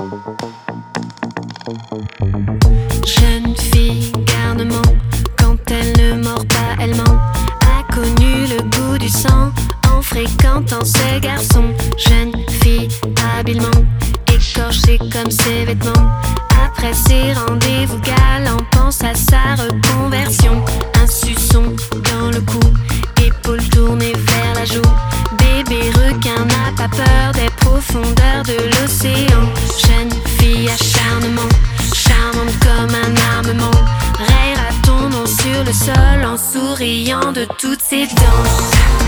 Jeune fille, garnement, quand elle ne mord pas, elle ment. A connu le goût du sang en fréquentant ces garçons. Jeune fille, habilement, écorchée comme ses vêtements. Après ses rendez-vous galants, pense à sa reconversion. Un suçon dans le cou, épaules tournées vers la joue. Bébé requin n'a pas peur des profondeurs de l'océan. Jeune fille, acharnement, charmante comme un armement. Rayera ton nom sur le sol en souriant de toutes ses dents.